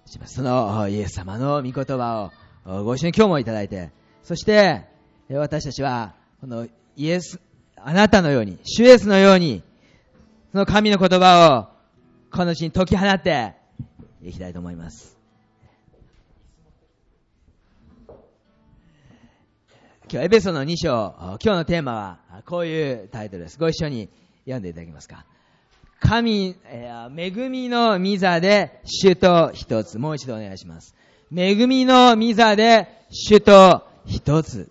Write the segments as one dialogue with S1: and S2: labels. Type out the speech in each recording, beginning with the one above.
S1: します。そのイエス様の御言葉をご一緒に今日もいただいて、そして私たちはこのあなたのように、主イエスのように、その神の言葉をこの地に解き放っていきたいと思います。今日エペソの2章、今日のテーマはこういうタイトルです。ご一緒に読んでいただけますか。恵みの御座で主と一つ。もう一度お願いします。恵みの御座で主と一つ。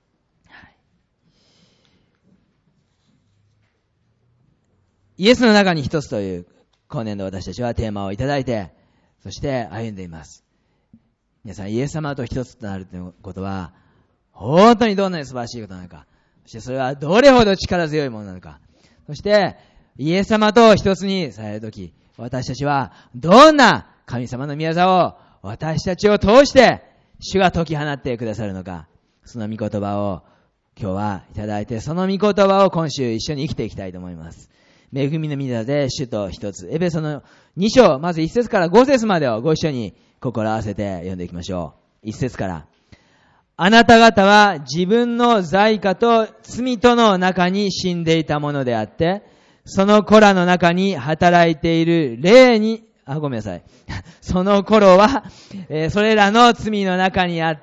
S1: イエスの中に一つという今年度私たちはテーマをいただいて、そして歩んでいます。皆さん、イエス様と一つとなるということは本当にどんなに素晴らしいことなのか、そしてそれはどれほど力強いものなのか、そしてイエス様と一つにされるとき、私たちはどんな神様の御業を私たちを通して主が解き放ってくださるのか、その御言葉を今日はいただいて、その御言葉を今週一緒に生きていきたいと思います。恵みの御座で主と一つ。エペソの2章、まず1節から5節までをご一緒に心合わせて読んでいきましょう。1節から。あなた方は自分の罪過と罪との中に死んでいたものであって、その子らの中に働いている霊に、ごめんなさい。その頃は、それらの罪の中にあって、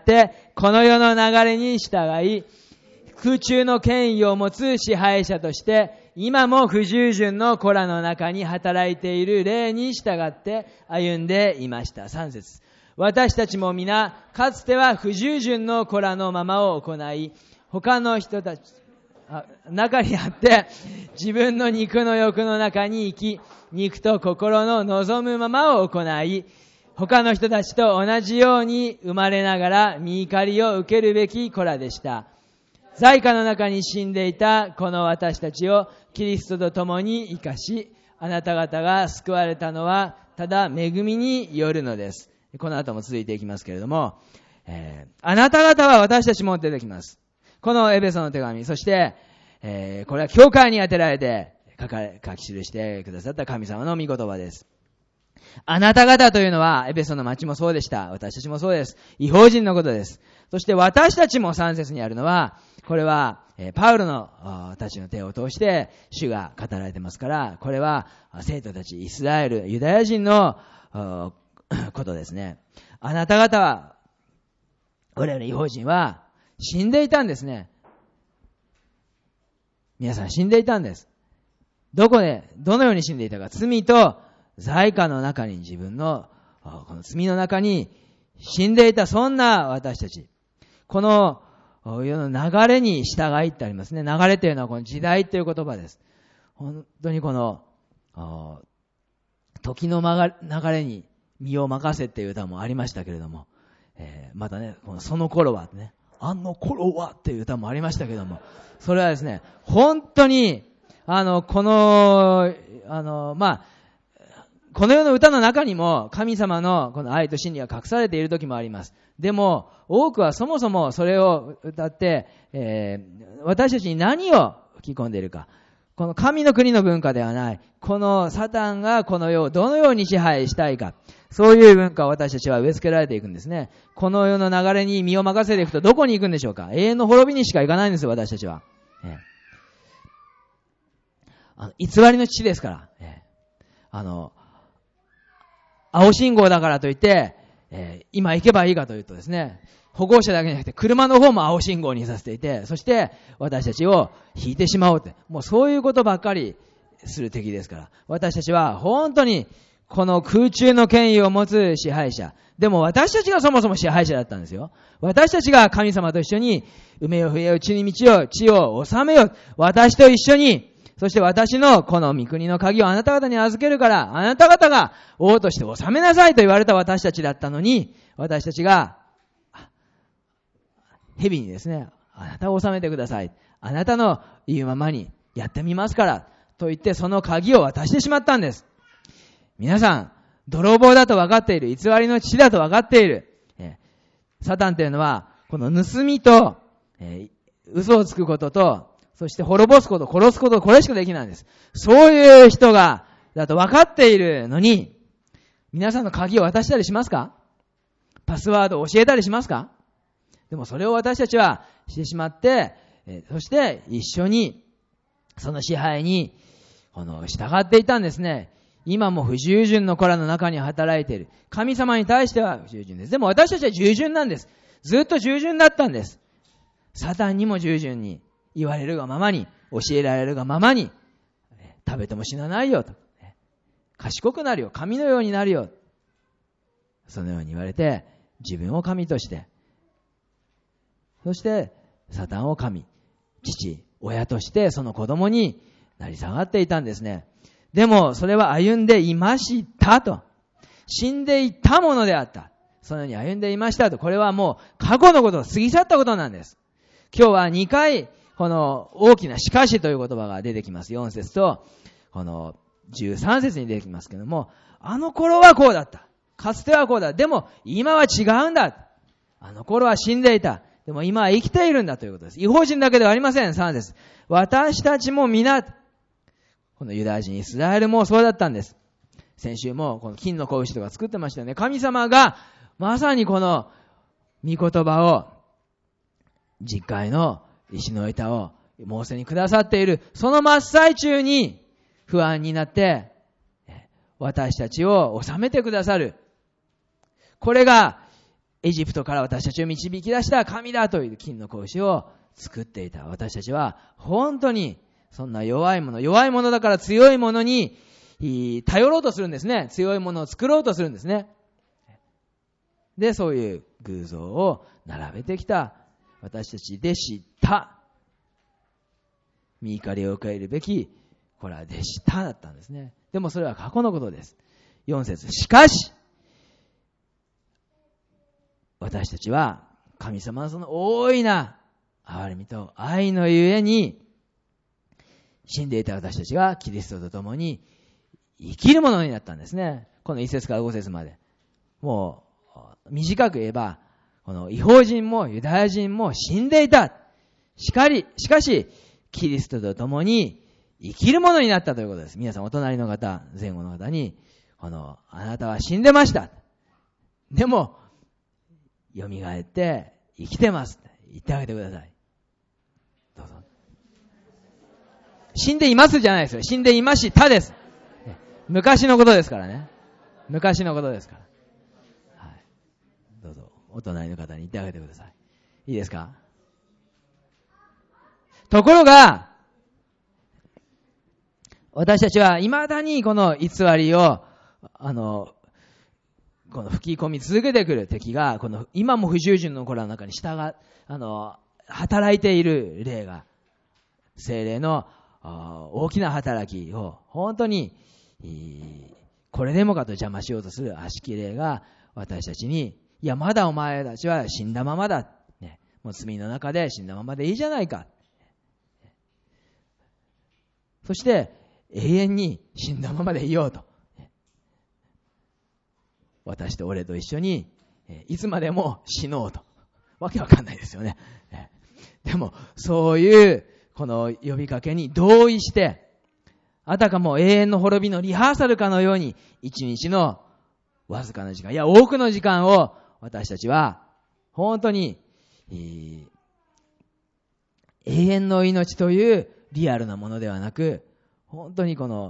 S1: この世の流れに従い、空中の権威を持つ支配者として、今も不従順の子らの中に働いている霊に従って歩んでいました。3節。私たちも皆、かつては不従順の子らのままを行い、他の人たち、中にあって、自分の肉の欲の中に生き、肉と心の望むままを行い、他の人たちと同じように生まれながら御怒りを受けるべき子らでした。罪過の中に死んでいたこの私たちをキリストと共に生かし、あなた方が救われたのはただ恵みによるのです。この後も続いていきますけれども、あなた方は私たちも出てきます。このエペソの手紙、そして、これは教会に当てられて書き記してくださった神様の御言葉です。あなた方というのはエペソの町もそうでした。私たちもそうです。異邦人のことです。そして私たちも3節にあるのは、これはパウロのたちの手を通して主が語られてますから、これは生徒たちイスラエルユダヤ人のことですね。あなた方は、我々異邦人は死んでいたんですね。皆さん死んでいたんです。どこで、どのように死んでいたか。罪と罪過の中に、自分のこの罪の中に死んでいた、そんな私たち。この世の流れに従いってありますね。流れというのはこの時代という言葉です。本当にこの時の流れに身を任せっていう歌もありましたけれども、またね、その頃はね、あの頃はっていう歌もありましたけれども、それはですね、本当にこの世の歌の中にも神様のこの愛と真理が隠されている時もあります。でも多くはそもそもそれを歌って、私たちに何を吹き込んでいるか、この神の国の文化ではない、このサタンがこの世をどのように支配したいか、そういう文化を私たちは植え付けられていくんですね。この世の流れに身を任せていくとどこに行くんでしょうか。永遠の滅びにしか行かないんですよ、私たちは。偽りの父ですから。青信号だからといって、今行けばいいかというとですね、歩行者だけじゃなくて車の方も青信号にさせていて、そして私たちを引いてしまおうって、もうそういうことばっかりする敵ですから、私たちは本当にこの空中の権威を持つ支配者。でも私たちがそもそも支配者だったんですよ。私たちが神様と一緒に埋めよ増えよ地に道を地を治めよ。私と一緒に、そして私のこの御国の鍵をあなた方に預けるから、あなた方が王として治めなさいと言われた私たちだったのに、私たちが蛇にですね、あなたを治めてください。あなたの言うままにやってみますからと言ってその鍵を渡してしまったんです。皆さん、泥棒だと分かっている、偽りの父だと分かっている。サタンというのは、この盗みと、嘘をつくことと、そして滅ぼすこと、殺すこと、これしかできないんです。そういう人だと分かっているのに、 皆さんの鍵を渡したりしますか？パスワードを教えたりしますか？でもそれを私たちはしてしまって、そして一緒にその支配に従っていたんですね。今も不従順の子らの中に働いている。神様に対しては不従順です。でも私たちは従順なんです。ずっと従順だったんです。サタンにも従順に、言われるがままに、教えられるがままに、食べても死なないよと。賢くなるよ。神のようになるよ。そのように言われて、自分を神として、そしてサタンを神、父、親としてその子供になり下がっていたんですね。でもそれは歩んでいましたと。死んでいったものであった。そのように歩んでいましたと。これはもう過去のこと、過ぎ去ったことなんです。今日は2回、この大きなしかしという言葉が出てきます。4節と、この13節に出てきますけども、あの頃はこうだった。かつてはこうだ。でも今は違うんだ。あの頃は死んでいた。でも今は生きているんだということです。異邦人だけではありません。3節。私たちも皆、このユダヤ人、イスラエルもそうだったんです。先週もこの金の子牛とか作ってましたよね。神様がまさにこの御言葉を、十戒の石の板をモーセにくださっている、その真っ最中に不安になって私たちを治めてくださる。これがエジプトから私たちを導き出した神だという金の子牛を作っていた。私たちは本当にそんな弱いものだから強いものに頼ろうとするんですね。強いものを作ろうとするんですね。で、そういう偶像を並べてきた私たちでした。身怒りを受け入れるべき、これはでしただったんですね。でもそれは過去のことです。4節。しかし、私たちは神様のその大いな憐れみと愛のゆえに、死んでいた私たちがキリストと共に生きるものになったんですね。この1節から5節まで。もう短く言えば、この異邦人もユダヤ人も死んでいた。しかし、キリストと共に生きるものになったということです。皆さんお隣の方、前後の方に、あなたは死んでました。でも、蘇って生きてます。言ってあげてください。どうぞ。死んでいますじゃないですよ。死んでいましたです。昔のことですからね。昔のことですから。はい。どうぞ、お隣の方に言ってあげてください。いいですか？ところが、私たちは未だにこの偽りを、この吹き込み続けてくる敵が、この今も不従順の子らの中に働いている霊が、聖霊の大きな働きを本当にこれでもかと邪魔しようとする悪しき霊が私たちに、いやまだお前たちは死んだままだ、ね、もう罪の中で死んだままでいいじゃないか、そして永遠に死んだままでいようと、私と俺と一緒にいつまでも死のうと、わけわかんないですよね。でもそういうこの呼びかけに同意して、あたかも永遠の滅びのリハーサルかのように、一日のわずかな時間、いや多くの時間を私たちは本当に永遠の命というリアルなものではなく、本当にこの、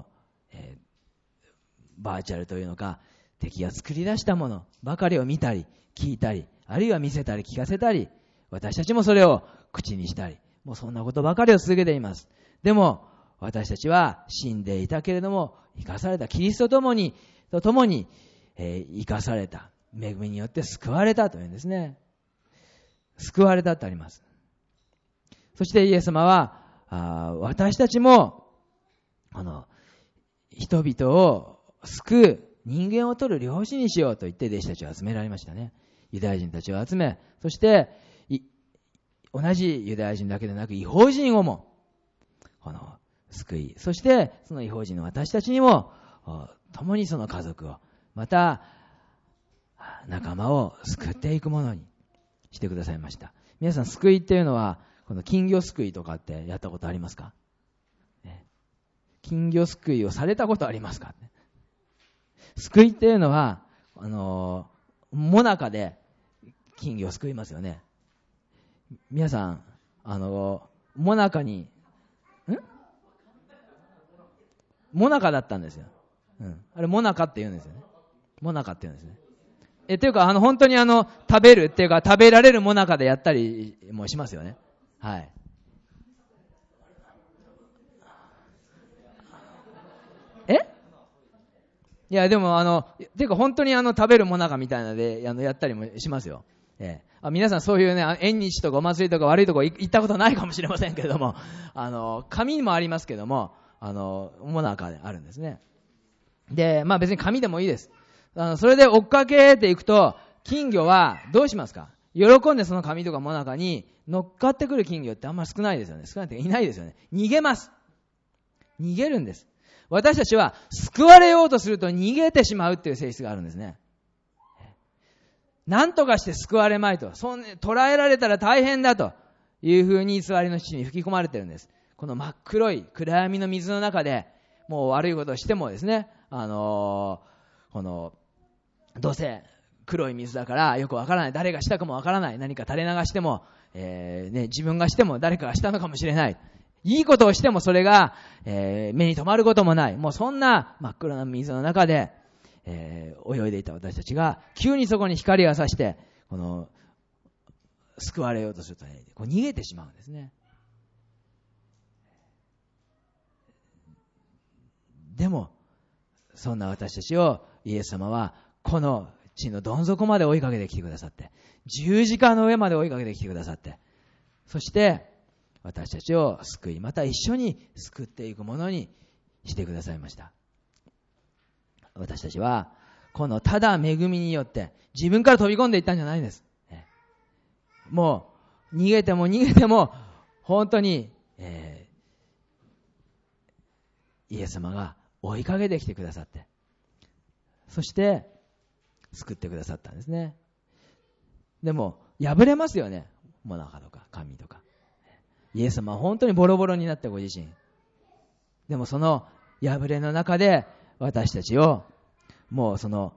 S1: バーチャルというのか、敵が作り出したものばかりを見たり聞いたり、あるいは見せたり聞かせたり、私たちもそれを口にしたり、もうそんなことばかりを続けています。でも私たちは死んでいたけれども生かされた、キリストと共に生かされた、恵みによって救われたというんですね。救われたとあります。そしてイエス様は私たちも人々を救う、人間を取る漁師にしようと言って弟子たちを集められましたね。ユダヤ人たちを集め、そして同じユダヤ人だけでなく異邦人をも救い、そしてその異邦人の私たちにも共にその家族を、また仲間を救っていくものにしてくださいました。皆さん、救いっていうのはこの金魚すくいとかってやったことありますか？金魚すくいをされたことありますか？ 救いっていうのは、もなかで金魚を救いますよね。皆さん、もなかに、もなかだったんですよ。あれ、もなかって言うんですよね。もなかって言うんですね。っていうか、本当に食べるっていうか、食べられるもなかでやったりもしますよね。はい。いや、でも、ていうか本当に食べるもなかみたいなので、やったりもしますよ。皆さんそういうね、縁日とかお祭りとか悪いとこ行ったことないかもしれませんけれども、紙もありますけども、もなかであるんですね。で、別に紙でもいいです。それで追っかけていくと、金魚はどうしますか？喜んでその紙とかもなかに乗っかってくる金魚ってあんまり少ないですよね。少ないっていないですよね。逃げます。逃げるんです。私たちは救われようとすると逃げてしまうっていう性質があるんですね。何とかして救われまいと、捉えられたら大変だというふうに偽りの父に吹き込まれているんです。この真っ黒い暗闇の水の中でもう悪いことをしてもですね、このどうせ黒い水だからよくわからない、誰がしたかもわからない、何か垂れ流しても、自分がしても誰かがしたのかもしれない、いいことをしてもそれが、目に留まることもない、もうそんな真っ黒な水の中で、泳いでいた私たちが急にそこに光が差して救われようとするとね、逃げてしまうんですね。でもそんな私たちをイエス様はこの地のどん底まで追いかけてきてくださって、十字架の上まで追いかけてきてくださって、そして私たちを救い、また一緒に救っていくものにしてくださいました。私たちはこのただ恵みによって自分から飛び込んでいったんじゃないんです。もう逃げても逃げても本当に、イエス様が追いかけてきてくださって、そして救ってくださったんですね。でも破れますよね、もなかとか紙とか。イエス様は本当にボロボロになってご自身。でもその破れの中で私たちをもうその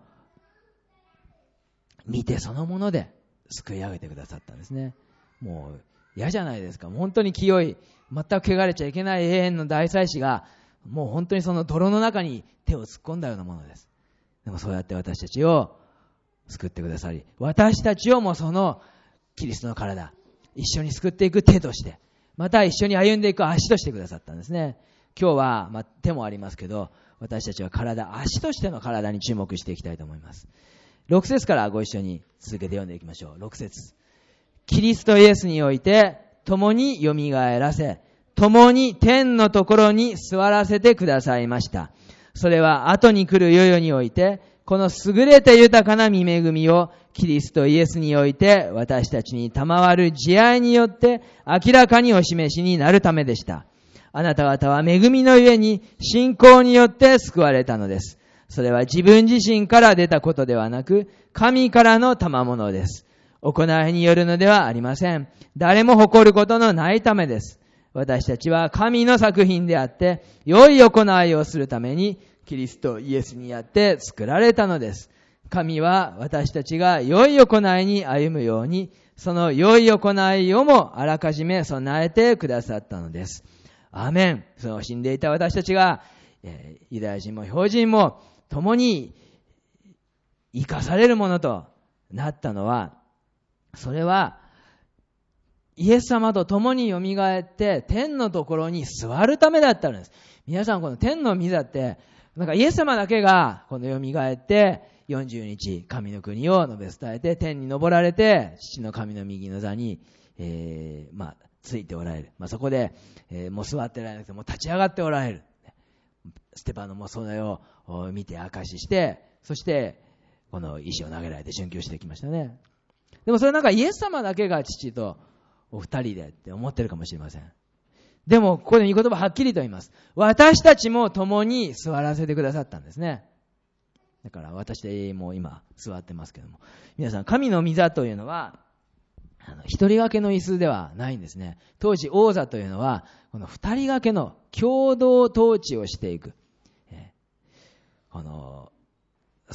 S1: 見てそのもので救い上げてくださったんですね。もう嫌じゃないですか。本当に清い、全く汚れちゃいけない永遠の大祭司がもう本当にその泥の中に手を突っ込んだようなものです。でもそうやって私たちを救ってくださり、私たちをもそのキリストの体、一緒に救っていく手として、また一緒に歩んでいく足としてくださったんですね。今日は、手もありますけど、私たちは足としての体に注目していきたいと思います。6節からご一緒に続けて読んでいきましょう。6節。キリストイエスにおいて共によみがえらせ、共に天のところに座らせてくださいました。それは後に来る世々において、この優れて豊かな御恵みをキリストイエスにおいて私たちに賜る慈愛によって明らかにお示しになるためでした。あなた方は恵みのゆえに信仰によって救われたのです。それは自分自身から出たことではなく、神からの賜物です。行いによるのではありません。誰も誇ることのないためです。私たちは神の作品であって、良い行いをするために、キリストイエスにあって作られたのです。神は私たちが良い行いに歩むように、その良い行いをもあらかじめ備えてくださったのです。アーメン。その死んでいた私たちが、ユダヤ人も標準も共に生かされるものとなったのは、それはイエス様と共によみがえって天のところに座るためだったんです。皆さん、この天の御座ってなんかイエス様だけがこのよみがえって40日神の国を述べ伝えて天に昇られて父の神の右の座に、ついておられる。そこで、もう座っておられなくても立ち上がっておられる。ステパノもそれを見て証しして、そしてこの石を投げられて殉教してきましたね。でもそれなんかイエス様だけが父とお二人でって思ってるかもしれません。でもここで御言葉はっきりと言います。私たちも共に座らせてくださったんですね。だから私も今座ってますけども、皆さん、神の御座というのは一人掛けの椅子ではないんですね。当時王座というのはこの二人掛けの共同統治をしていく、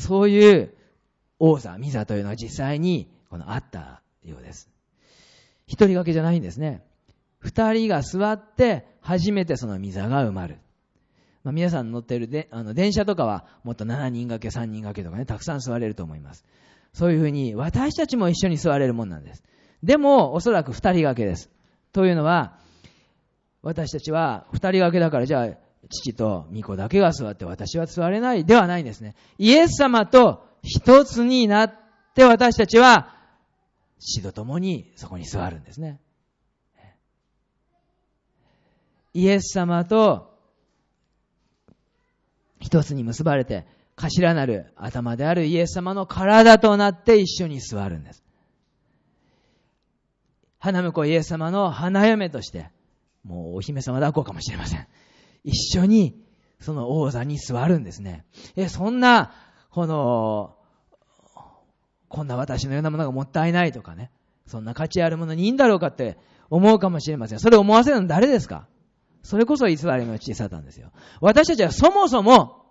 S1: そういう王座、御座というのは実際にあったようです。一人掛けじゃないんですね。二人が座って初めてその御座が埋まる。皆さん乗っている電車とかはもっと7人掛け、3人掛けとかね、たくさん座れると思います。そういうふうに私たちも一緒に座れるもんなんです。でもおそらく二人掛けです。というのは、私たちは二人掛けだから、じゃあ父と御子だけが座って私は座れないではないんですね。イエス様と一つになって私たちは父と共にそこに座るんですね。イエス様と一つに結ばれて、頭なる頭であるイエス様の体となって一緒に座るんです。花婿イエス様の花嫁として、もうお姫様抱っこかもしれません。一緒にその王座に座るんですね。そんな、こんな私のようなものがもったいないとかね、そんな価値あるものにいいんだろうかって思うかもしれません。それを思わせるのは誰ですか？それこそ偽りの父サタンですよ。私たちはそもそも、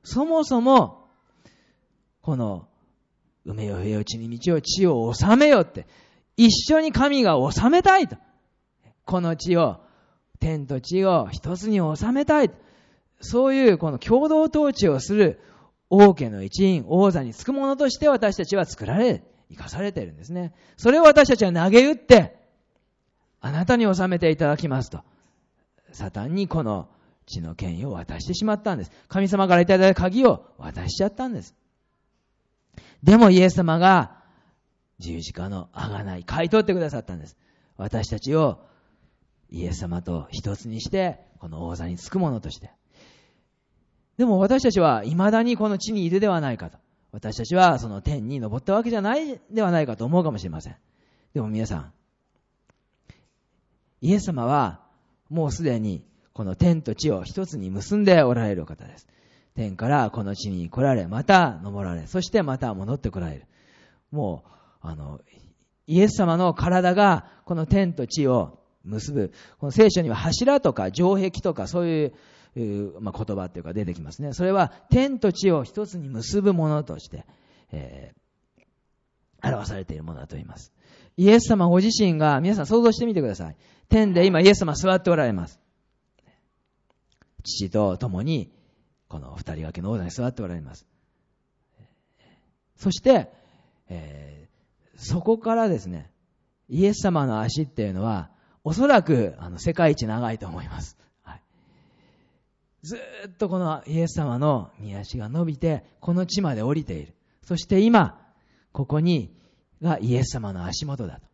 S1: この、埋めよ増えよ地に道を地を治めよって、一緒に神が治めたいと。この地を、天と地を一つに治めたい。そういうこの共同統治をする王家の一員、王座につくものとして私たちは作られ、生かされているんですね。それを私たちは投げ打って、あなたに治めていただきますと。サタンにこの地の権威を渡してしまったんです。神様からいただいた鍵を渡しちゃったんです。でもイエス様が十字架の贖い、買い取ってくださったんです。私たちをイエス様と一つにして、この王座につくものとして。でも私たちは未だにこの地にいるではないかと。私たちはその天に昇ったわけじゃないではないかと思うかもしれません。でも皆さん、イエス様はもうすでにこの天と地を一つに結んでおられる方です。天からこの地に来られ、また昇られ、そしてまた戻ってこられる。もう、イエス様の体がこの天と地を結ぶ。この聖書には柱とか城壁とかそういう、言葉っていうか出てきますね。それは天と地を一つに結ぶものとして、表されているものだと言います。イエス様ご自身が、皆さん想像してみてください。天で今イエス様座っておられます。父と共にこの二人掛けの王座に座っておられます。そして、そこからですね、イエス様の足っていうのはおそらく世界一長いと思います。はい、ずっとこのイエス様の御足が伸びてこの地まで降りている。そして今ここにがイエス様の足元だと。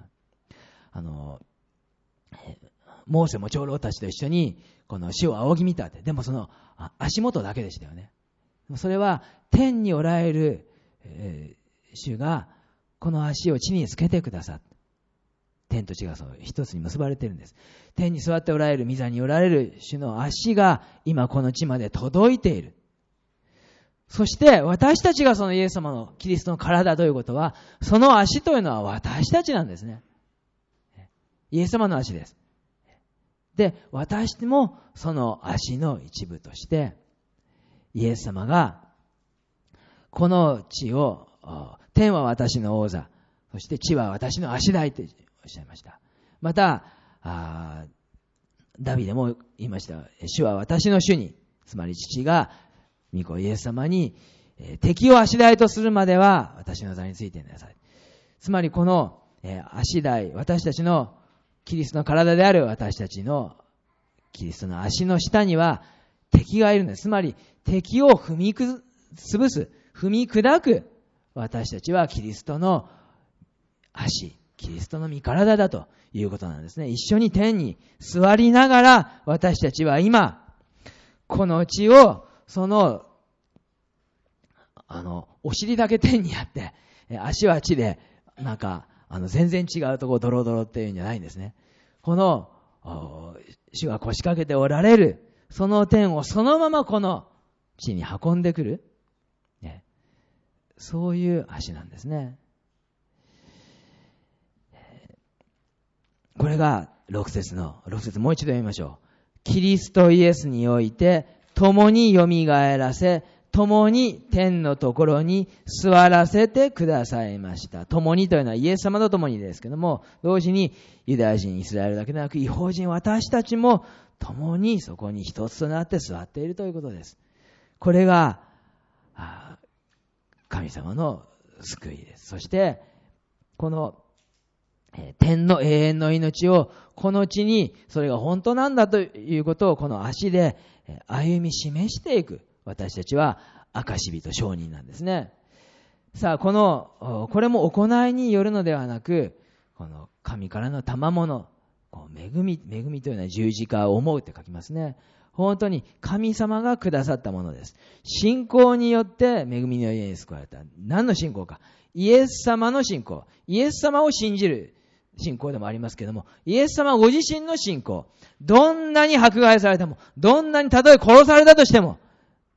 S1: モーセも長老たちと一緒にこの主を仰ぎ見たって。でもその足元だけでしたよね。それは天におられる、主がこの足を地につけてくださった。天と地がその一つに結ばれているんです。天に座っておられる御座におられる主の足が今この地まで届いている。そして私たちがそのイエス様のキリストの体ということは、その足というのは私たちなんですね。イエス様の足です。で、私もその足の一部として、イエス様がこの地を、天は私の王座、そして地は私の足台とおっしゃいました。また、ダビデも言いました。主は私の主に、つまり父が御子イエス様に、敵を足台とするまでは私の座についていなさい。つまりこの、足台、私たちのキリストの体である私たちのキリストの足の下には敵がいるんです。つまり敵を踏み潰す、踏み砕く私たちはキリストの足、キリストの身体だということなんですね。一緒に天に座りながら私たちは今この地をそのお尻だけ天にあって足は地でなんか全然違うところドロドロっていうんじゃないんですね。この主が腰掛けておられるその天をそのままこの地に運んでくる、ね、そういう足なんですね。これが6節もう一度読みましょう。キリストイエスにおいて共によみがえらせ共に天のところに座らせてくださいました。共にというのはイエス様と共にですけども、同時にユダヤ人、イスラエルだけでなく、異邦人、私たちも共にそこに一つとなって座っているということです。これが神様の救いです。そしてこの天の永遠の命をこの地に、それが本当なんだということをこの足で歩み示していく、私たちは証人、証人なんですね。さあ、これも行いによるのではなく、この神からの賜物、恵みというのは十字架を思うって書きますね。本当に神様がくださったものです。信仰によって恵みの家に救われた。何の信仰か。イエス様の信仰。イエス様を信じる信仰でもありますけども、イエス様ご自身の信仰。どんなに迫害されても、どんなにたとえ殺されたとしても、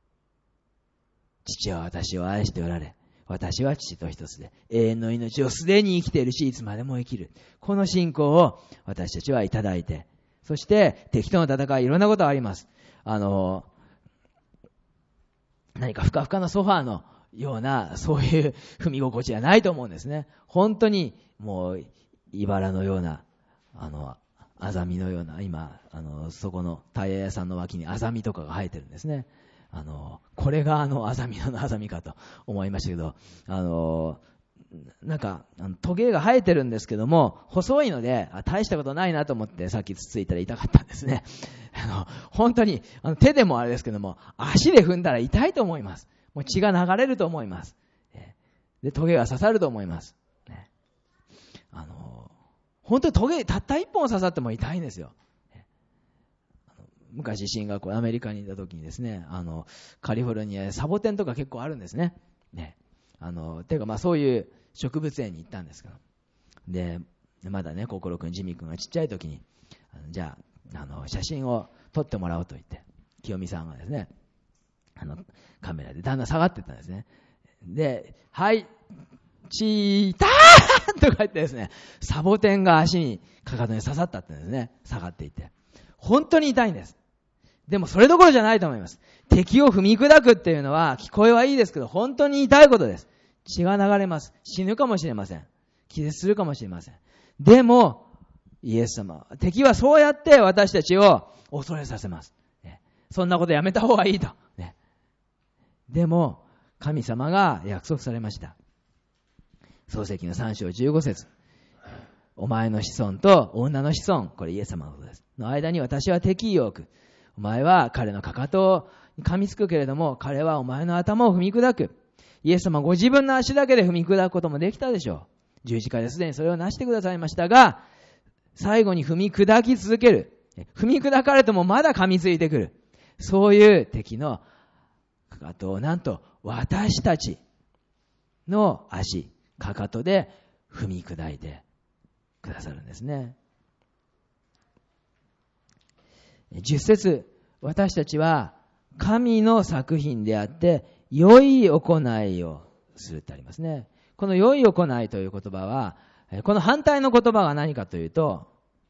S1: 父は私を愛しておられ、私は父と一つで、永遠の命をすでに生きているし、いつまでも生きる。この信仰を私たちはいただいて、そして敵との戦い、いろんなことがあります。何かふかふかのソファーのような、そういう踏み心地はないと思うんですね。本当にもう茨のような、アザミのような、今そこのタイヤ屋さんの脇にアザミとかが生えてるんですね。これがアザミのアザミかと思いましたけど、なんかトゲが生えてるんですけども、細いので大したことないなと思ってさっきつついたら痛かったんですね。本当に手でもあれですけども、足で踏んだら痛いと思います。もう血が流れると思います。で、トゲが刺さると思います。本当にトゲたった一本刺さっても痛いんですよ。昔シンガポール、アメリカにいた時にですね、カリフォルニアでサボテンとか結構あるんですね。ていうかそういう植物園に行ったんですけど、でまだね、心くん、ジミーくんがちっちゃい時に、じゃあ写真を撮ってもらおうと言って、清美さんがですね、カメラでだんだん下がっていったんですね。で、はい、チーターンとか言ってですね、サボテンが足に、かかとに刺さったってですね、下がっていって、本当に痛いんです。でもそれどころじゃないと思います。敵を踏み砕くっていうのは聞こえはいいですけど、本当に痛いことです。血が流れます。死ぬかもしれません。気絶するかもしれません。でもイエス様、敵はそうやって私たちを恐れさせます。そんなことやめた方がいいと。でも神様が約束されました。創世記の3章15節。お前の子孫と女の子孫、これイエス様のことです。の間に私は敵意を置く。お前は彼のかかとに噛みつくけれども、彼はお前の頭を踏み砕く。イエス様ご自分の足だけで踏み砕くこともできたでしょう。十字架ですでにそれをなしてくださいましたが、最後に踏み砕き続ける。踏み砕かれてもまだ噛みついてくる。そういう敵のかかとをなんと私たちの足、かかとで踏み砕いてくださるんですね。10節、私たちは神の作品であって良い行いをするってありますね。この良い行いという言葉は、この反対の言葉が何かというと、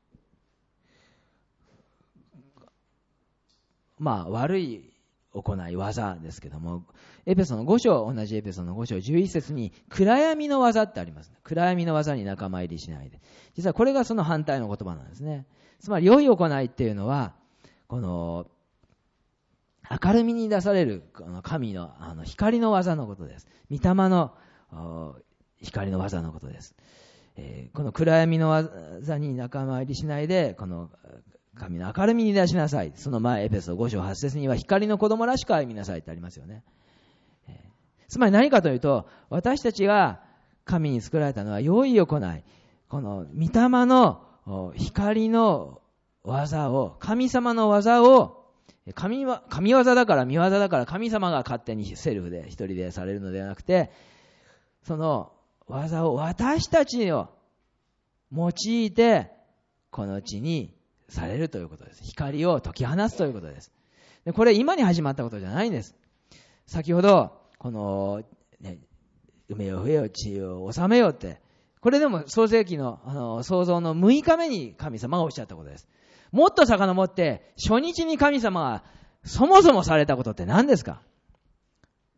S1: 悪い行い、技ですけども、エペソの5章、同じエペソの5章11節に暗闇の技ってあります。暗闇の技に仲間入りしないで。実はこれがその反対の言葉なんですね。つまり良い行いっていうのは、この明るみに出されるこの神の光の技のことです。御霊の光の技のことです。この暗闇の技に仲間入りしないで、この神の明るみに出しなさい。その前、エペソ5章8節には光の子供らしく歩みなさいってありますよね。つまり何かというと、私たちが神に作られたのは良い行い。この御霊の光の技を、神様の技を、神業だから御業だから神様が勝手にセルフで一人でされるのではなくて、その技を私たちを用いてこの地にされるということです。光を解き放つということです。でこれ今に始まったことじゃないんです。先ほどこの、埋めよ増えよ地を治めよって、これでも創世記の創造の6日目に神様がおっしゃったことです。もっと遡って初日に神様がそもそもされたことって何ですか？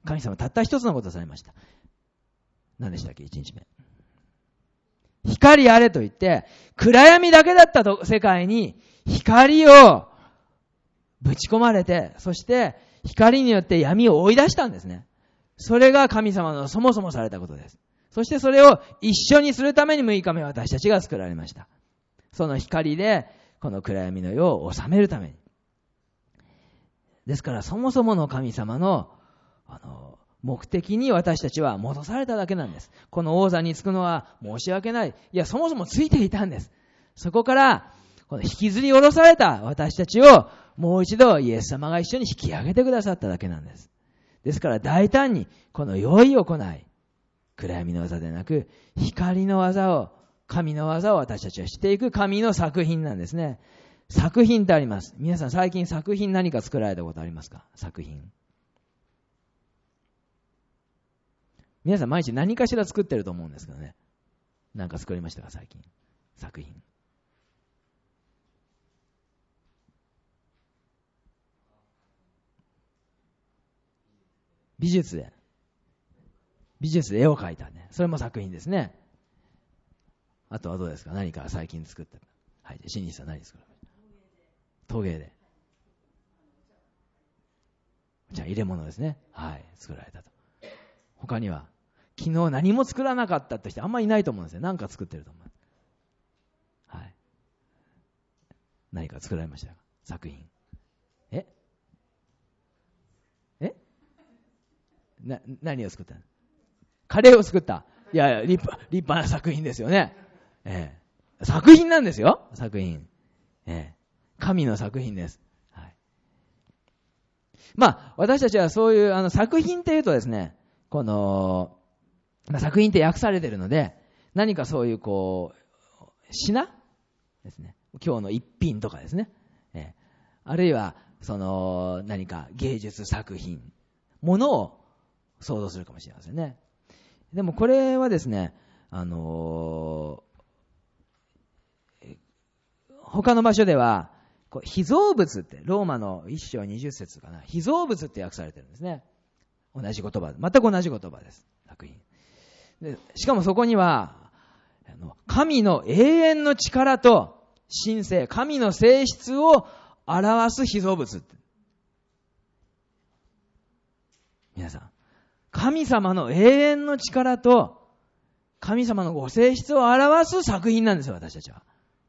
S1: 神様たった一つのことをされました。何でしたっけ、1日目。光あれと言って、暗闇だけだった世界に光をぶち込まれて、そして光によって闇を追い出したんですね。それが神様のそもそもされたことです。そしてそれを一緒にするために6日目私たちが作られました。その光でこの暗闇の世を治めるために。ですからそもそもの神様の目的に私たちは戻されただけなんです。この王座につくのは申し訳ない。いや、そもそもついていたんです。そこからこの引きずり下ろされた私たちをもう一度イエス様が一緒に引き上げてくださっただけなんです。ですから大胆にこの良い行い、暗闇の技でなく光の技を、神の技を私たちはしていく神の作品なんですね。作品ってあります。皆さん最近作品何か作られたことありますか？作品。皆さん毎日何かしら作ってると思うんですけどね。何か作りましたか最近？作品。美術で絵を描いたね。それも作品ですね。あとはどうですか？何か最近作った。はい。新西さん何作られました？陶芸で。じゃあ入れ物ですね。はい。作られたと。他には昨日何も作らなかったって人あんまりいないと思うんですよ。何か作ってると思う。はい。何か作られましたか？作品。何を作ったの？カレーを作った。いや、立派な作品ですよね。作品なんですよ。作品。神の作品です。はい。まあ、私たちはそういう作品っていうとですね、この、作品って訳されてるので、何かそういう品ですね。今日の一品とかですね。あるいは、何か芸術作品、ものを想像するかもしれませんね。でもこれはですね、他の場所では被造物って、ローマの1章20節かな、被造物って訳されてるんですね。同じ言葉、全く同じ言葉です。作品で、しかもそこには神の永遠の力と神性、神の性質を表す被造物って。皆さん、神様の永遠の力と神様のご性質を表す作品なんですよ、私たちは。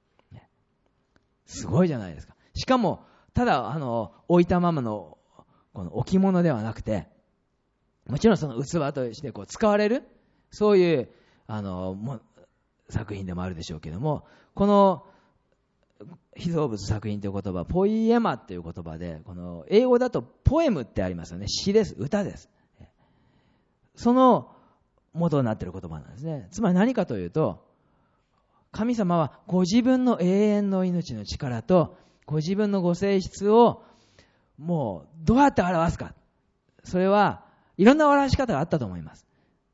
S1: すごいじゃないですか。しかも、ただ、置いたままの、この置物ではなくて、もちろんその器として使われる、そういう、作品でもあるでしょうけども、この、被造物作品という言葉、ポイエマっていう言葉で、この英語だとポエムってありますよね。詩です。歌です。その元になっている言葉なんですね。つまり何かというと、神様はご自分の永遠の命の力とご自分のご性質をもうどうやって表すか。それはいろんな表し方があったと思います。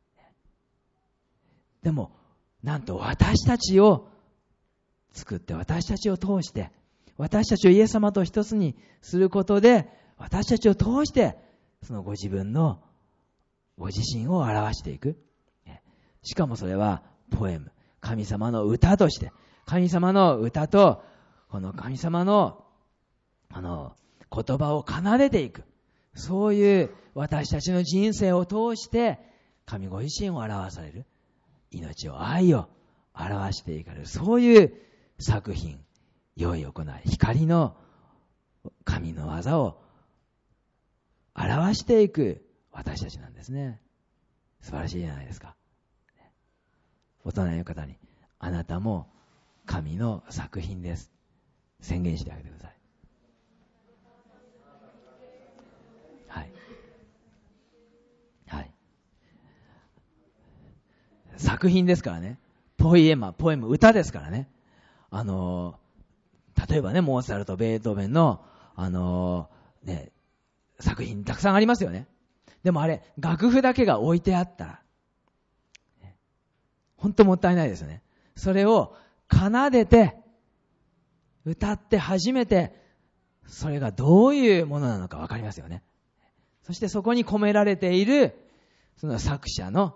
S1: でもなんと私たちを作って、私たちを通して、私たちをイエス様と一つにすることで、私たちを通してそのご自分のご自身を表していく。しかもそれはポエム、神様の歌として、神様の歌とこの神様の言葉を奏でていく。そういう私たちの人生を通して神ご自身を表される、命を、愛を表していかれる、そういう作品、良い行い、光の神の技を表していく私たちなんですね。素晴らしいじゃないですか。大人の方に、あなたも神の作品です。宣言してあげてください。はい。はい。作品ですからね。ポエム、歌ですからね。例えばね、モーツァルト、ベートーベンの、作品たくさんありますよね。でもあれ、楽譜だけが置いてあったら、本当もったいないですよね。それを奏でて、歌って初めて、それがどういうものなのか分かりますよね。 そしてそこに込められている、その作者の、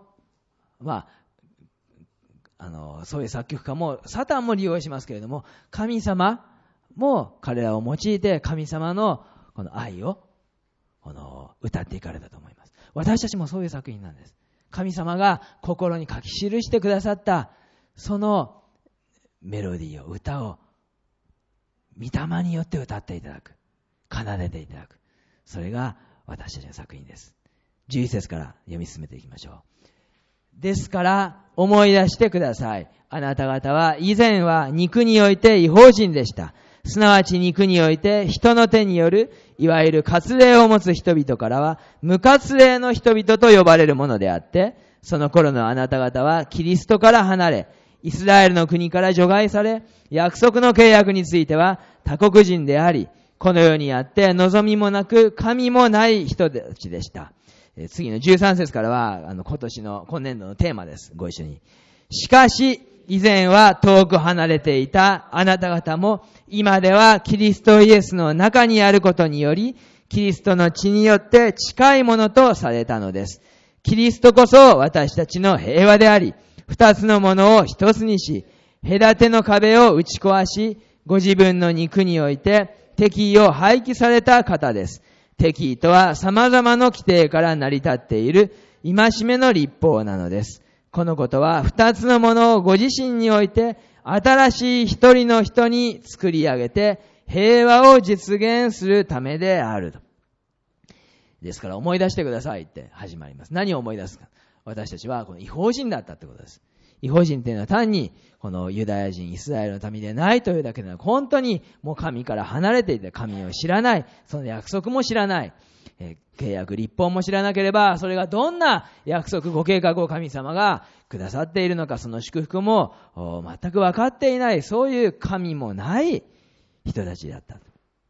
S1: そういう作曲家も、サタンも利用しますけれども、神様も彼らを用いて、神様のこの愛を、歌っていかれたと思います。私たちもそういう作品なんです。神様が心に書き記してくださった、そのメロディーを、歌を、御霊によって歌っていただく。奏でていただく。それが私たちの作品です。11節から読み進めていきましょう。ですから思い出してください。あなた方は以前は肉において異邦人でした。すなわち肉において人の手によるいわゆる割礼を持つ人々からは無割礼の人々と呼ばれるものであって、その頃のあなた方はキリストから離れ、イスラエルの国から除外され、約束の契約については他国人であり、この世にあって望みもなく神もない人たちでした。次の13節からは今年度のテーマです。ご一緒に。しかし以前は遠く離れていたあなた方も今ではキリストイエスの中にあることによりキリストの血によって近いものとされたのです。キリストこそ私たちの平和であり、二つのものを一つにし、隔ての壁を打ち壊し、ご自分の肉において敵意を廃棄された方です。敵意とは様々な規定から成り立っている戒めの律法なのです。このことは二つのものをご自身において新しい一人の人に作り上げて平和を実現するためであると。ですから思い出してくださいって始まります。何を思い出すか。私たちはこの異邦人だったってことです。異邦人っていうのは単にこのユダヤ人、イスラエルの民でないというだけでなく、本当にもう神から離れていて神を知らない、その約束も知らない、契約、律法も知らなければ、それがどんな約束、ご計画を神様がくださっているのか、その祝福も全く分かっていない、そういう神もない人たちだった。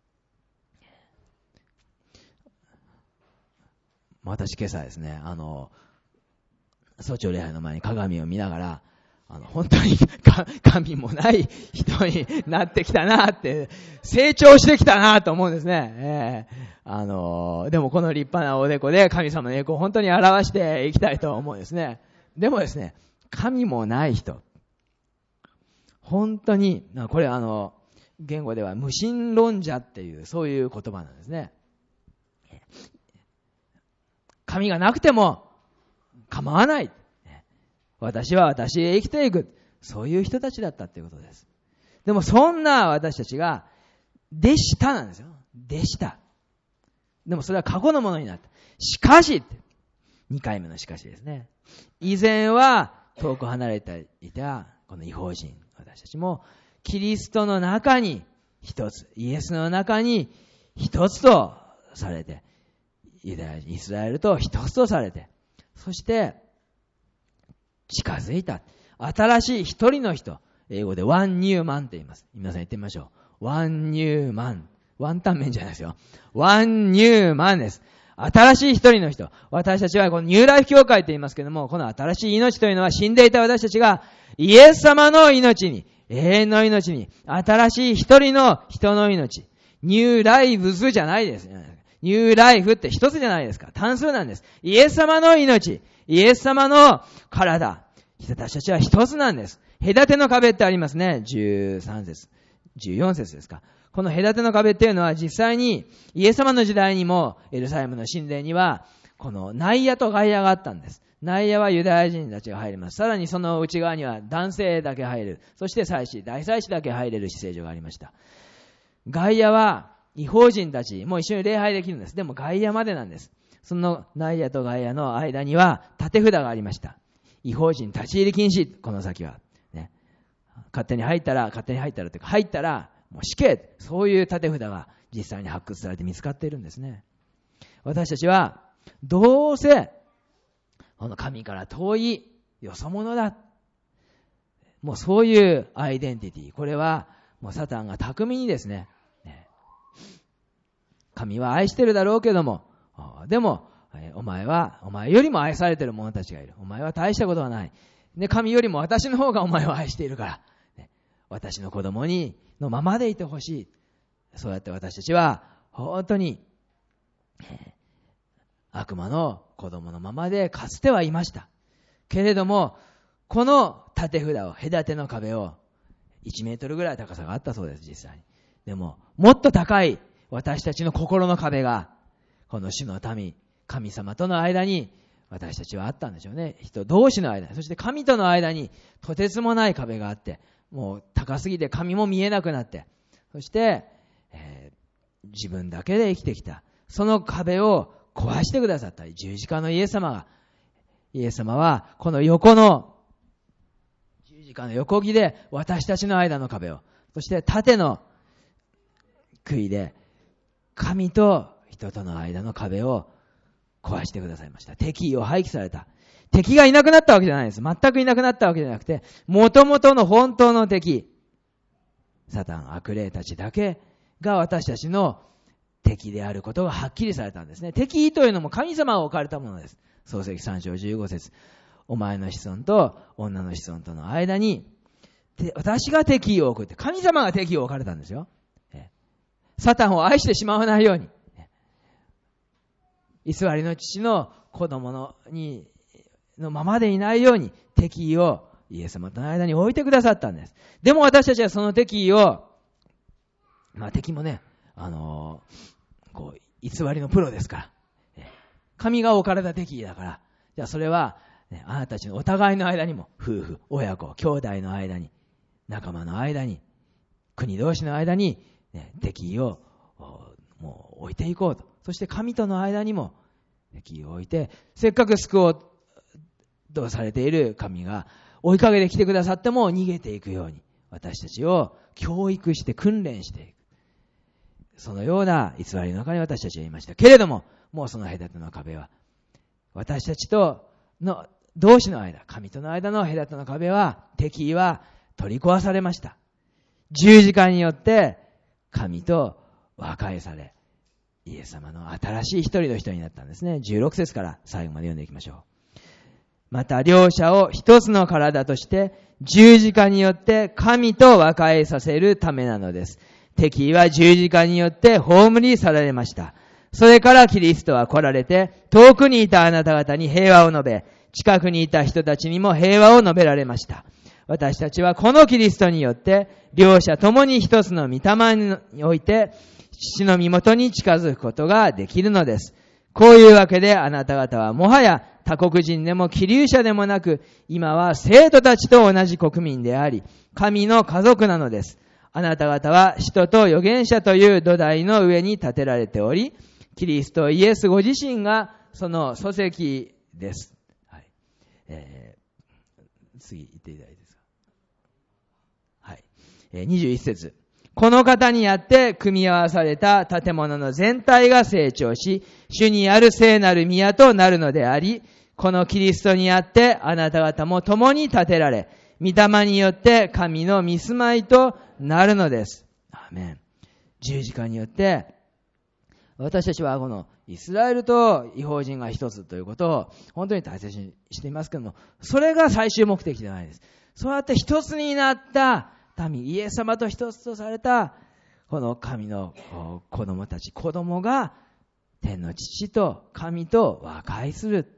S1: 私今朝ですね、早朝礼拝の前に鏡を見ながら、本当に神もない人になってきたなって、成長してきたなと思うんですね。でもこの立派なおでこで神様の栄光を本当に表していきたいと思うんですね。でもですね、神もない人。本当に、これ言語では無神論者っていう、そういう言葉なんですね。神がなくても構わない。私は私へ生きていく。そういう人たちだったっていうことです。でもそんな私たちが、でしたなんですよ。でした。でもそれは過去のものになった。しかし、2回目のしかしですね。以前は遠く離れていたこの異邦人、私たちもキリストの中に一つ、イエスの中に一つとされて、ユダヤ人、イスラエルと一つとされて、そして近づいた。新しい一人の人。英語でワンニューマンって言います。皆さん言ってみましょう。ワンニューマン。ワンタン麺じゃないですよ。ワンニューマンです。新しい一人の人。私たちはこのニューライフ教会って言いますけども、この新しい命というのは死んでいた私たちがイエス様の命に、永遠の命に、新しい一人の人の命。ニューライブズじゃないです。ニューライフって一つじゃないですか。単数なんです。イエス様の命。イエス様の体。私たちは一つなんです。隔ての壁ってありますね。13節、14節ですか。この隔ての壁っていうのは実際にイエス様の時代にもエルサレムの神殿にはこの内野と外野があったんです。内野はユダヤ人たちが入ります。さらにその内側には男性だけ入れる。そして祭司、大祭司だけ入れる至聖所がありました。外野は異邦人たちも一緒に礼拝できるんです。でも外野までなんです。その内野と外野の間には立て札がありました。異邦人立ち入り禁止、この先は。ね、勝手に入ったらというか、入ったらもう死刑、そういう立て札が実際に発掘されて見つかっているんですね。私たちはどうせこの神から遠いよそ者だ。もうそういうアイデンティティ、これはもうサタンが巧みにですね、神は愛してるだろうけども、でもお前よりも愛されている者たちがいる。お前は大したことはない。で、神よりも私の方がお前を愛しているから、私の子供のままでいてほしい。そうやって私たちは本当に悪魔の子供のままでかつてはいました。けれども、この縦札を、隔ての壁を、1メートルぐらい高さがあったそうです、実際に。でも、もっと高い私たちの心の壁が、この主の民、神様との間に、私たちはあったんでしょうね。人同士の間、そして神との間に、とてつもない壁があって、もう高すぎて神も見えなくなって、そして、自分だけで生きてきた。その壁を壊してくださった十字架のイエス様はこの横の十字架の横木で私たちの間の壁を、そして縦の杭で神と人との間の壁を壊してくださいました。敵意を廃棄された。敵がいなくなったわけじゃないです。全くいなくなったわけじゃなくて、元々の本当の敵、サタン、悪霊たちだけが私たちの敵であることがはっきりされたんですね。敵意というのも神様が置かれたものです。創世記3章15節。お前の子孫と女の子孫との間に、私が敵意を置くって、神様が敵意を置かれたんですよ。サタンを愛してしまわないように。偽りの父の子供のままでいないように敵意をイエス様との間に置いてくださったんです。でも私たちはその敵意を、敵もね、偽りのプロですから。神が置かれた敵意だから。じゃあそれは、あなたたちのお互いの間にも、夫婦、親子、兄弟の間に、仲間の間に、国同士の間に、敵意をもう置いていこうと。そして神との間にも敵意を置いて、せっかく救おうとされている神が追いかけてきてくださっても逃げていくように、私たちを教育して訓練していく。そのような偽りの中に私たちはいました。けれども、もうその隔ての壁は、私たちとの同士の間、神との間の隔ての壁は、敵意は取り壊されました。十字架によって神と和解され、イエス様の新しい一人の人になったんですね。16節から最後まで読んでいきましょう。また両者を一つの体として十字架によって神と和解させるためなのです。敵意は十字架によって葬り去られました。それからキリストは来られて、遠くにいたあなた方に平和を述べ、近くにいた人たちにも平和を述べられました。私たちはこのキリストによって、両者ともに一つの御霊において、父の身元に近づくことができるのです。こういうわけであなた方はもはや他国人でも寄留者でもなく、今は生徒たちと同じ国民であり、神の家族なのです。あなた方は使徒と預言者という土台の上に立てられており、キリストイエスご自身がその礎石です。はい。次言っていただいていいですか。はい。21節。この方にあって組み合わされた建物の全体が成長し、主にある聖なる宮となるのであり、このキリストにあってあなた方も共に建てられ、御霊によって神の御住まいとなるのです。アーメン。十字架によって、私たちはこのイスラエルと異邦人が一つということを本当に大切にしていますけども、それが最終目的ではないです。そうやって一つになった民、イエス様と一つとされたこの神の子供たち、子供が天の父と神と和解する。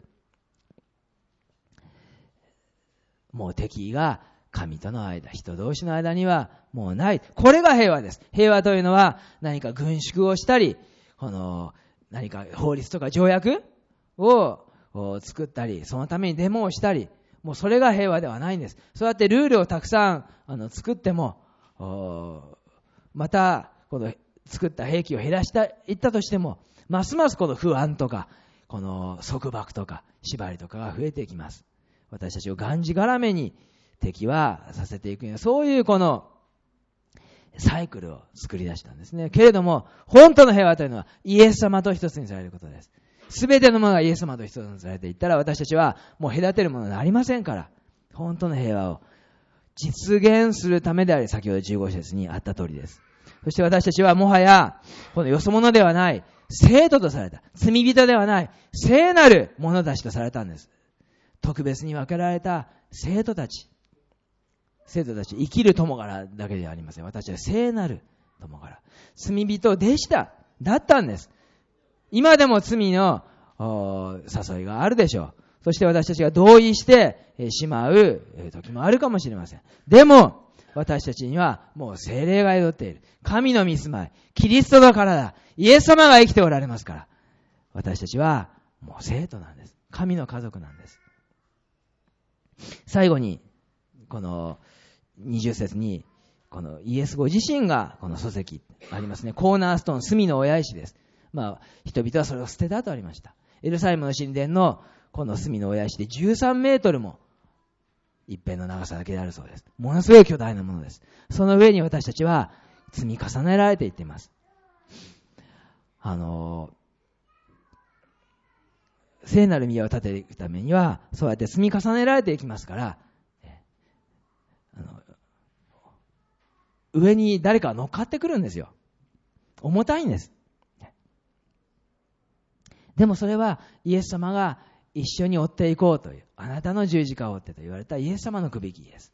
S1: もう敵意が神との間、人同士の間にはもうない。これが平和です。平和というのは何か軍縮をしたり、何か法律とか条約を作ったり、そのためにデモをしたり、もうそれが平和ではないんです。そうやってルールをたくさん作っても、またこの作った兵器を減らしていったとしても、ますますこの不安とか、この束縛とか縛りとかが増えていきます。私たちをがんじがらめに敵はさせていくような、そういうこのサイクルを作り出したんですね。けれども、本当の平和というのはイエス様と一つにされることです。すべてのものがイエス様と一つにされていったら、私たちはもう隔てるものがありませんから、本当の平和を実現するためであり、先ほど15節にあった通りです。そして私たちはもはや、このよそ者ではない、生徒とされた、罪人ではない、聖なる者たちとされたんです。特別に分けられた生徒たち、生きる友柄だけではありません。私は聖なる友柄。罪人でした。だったんです。今でも罪の誘いがあるでしょう。そして私たちが同意してしまう時もあるかもしれません。でも、私たちにはもう聖霊が宿っている。神の御住まい、キリストの体、イエス様が生きておられますから、私たちはもう生徒なんです。神の家族なんです。最後に、この20節に、このイエスご自身がこの礎石ありますね。コーナーストーン、隅の親石です。人々はそれを捨てたとありました。エルサレムの神殿のこの隅の親石で13メートルも一辺の長さだけであるそうです。ものすごい巨大なものです。その上に私たちは積み重ねられていっています。聖なる宮を建てていくためにはそうやって積み重ねられていきますから、上に誰かが乗っかってくるんですよ。重たいんです。でもそれはイエス様が一緒に追っていこうという、あなたの十字架を追ってと言われたイエス様のくびきです。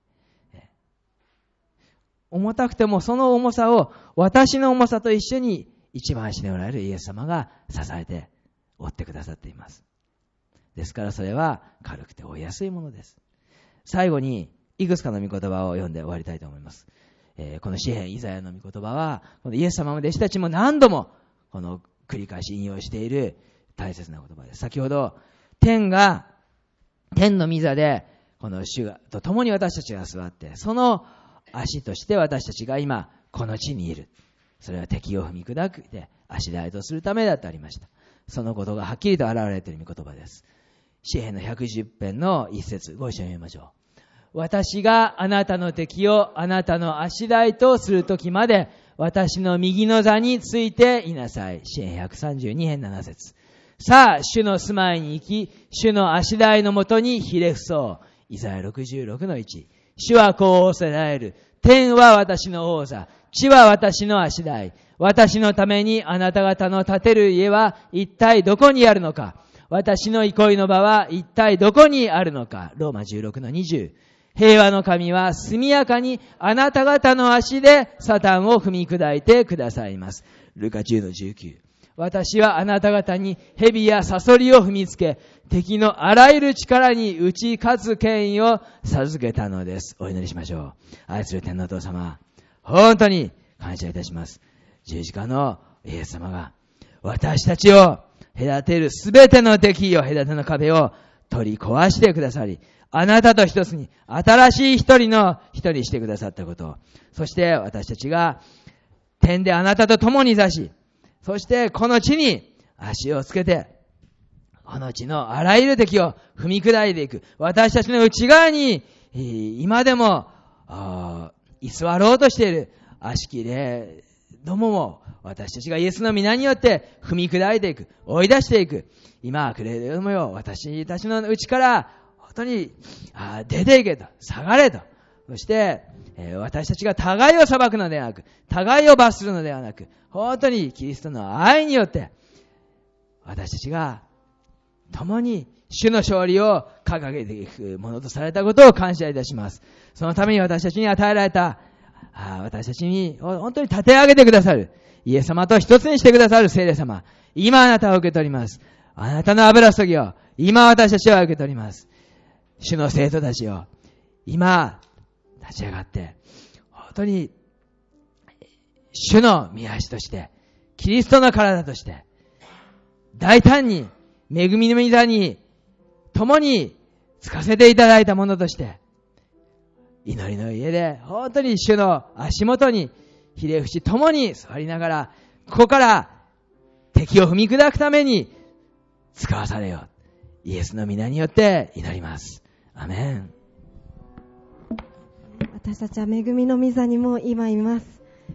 S1: 重たくてもその重さを私の重さと一緒に一番足でおられるイエス様が支えて追ってくださっています。ですからそれは軽くて追いやすいものです。最後にいくつかの御言葉を読んで終わりたいと思います。この詩編イザヤの御言葉は、このイエス様の弟子たちも何度もこの繰り返し引用している大切な言葉です。先ほど天の御座でこの主がと共に私たちが座って、その足として私たちが今この地にいる。それは敵を踏み砕くで足台とするためだとありました。そのことがはっきりと現れている御言葉です。詩編の110編の一節、ご一緒に読みましょう。私があなたの敵をあなたの足台とするときまで私の右の座についていなさい。詩編132編7節。さあ、主の住まいに行き、主の足台のもとにひれ伏そう。イザヤ66の1。主はこう仰せられる。天は私の王座。地は私の足台。私のためにあなた方の建てる家は一体どこにあるのか。私の憩いの場は一体どこにあるのか。ローマ16の20。平和の神は速やかにあなた方の足でサタンを踏み砕いてくださいます。ルカ10の19。私はあなた方に蛇やサソリを踏みつけ、敵のあらゆる力に打ち勝つ権威を授けたのです。お祈りしましょう。愛する天のお父様、本当に感謝いたします。十字架のイエス様が私たちを隔てるすべての敵を、隔ての壁を取り壊してくださり、あなたと一つに新しい一人にしてくださったこと、そして私たちが天であなたと共に座し、そしてこの地に足をつけて、この地のあらゆる敵を踏み砕いていく。私たちの内側に今でも居座ろうとしている悪しき霊どもも私たちがイエスの皆によって踏み砕いていく、追い出していく。今悪霊どもよ、私たちの内から本当に出ていけと、下がれと。そして私たちが互いを裁くのではなく、互いを罰するのではなく、本当にキリストの愛によって私たちが共に主の勝利を掲げていくものとされたことを感謝いたします。そのために私たちに与えられた私たちに本当に立て上げてくださるイエス様と一つにしてくださる聖霊様、今あなたを受け取ります。あなたの油注ぎを今私たちは受け取ります。主の生徒たちを今立ち上がって本当に主の御足としてキリストの体として大胆に恵みの御座に共につかせていただいたものとして祈りの家で本当に主の足元にひれ伏し共に座りながら、ここから敵を踏み砕くために使わされよう。イエスの皆によって祈ります。アメン。
S2: 私たちは恵みの御座にも今います。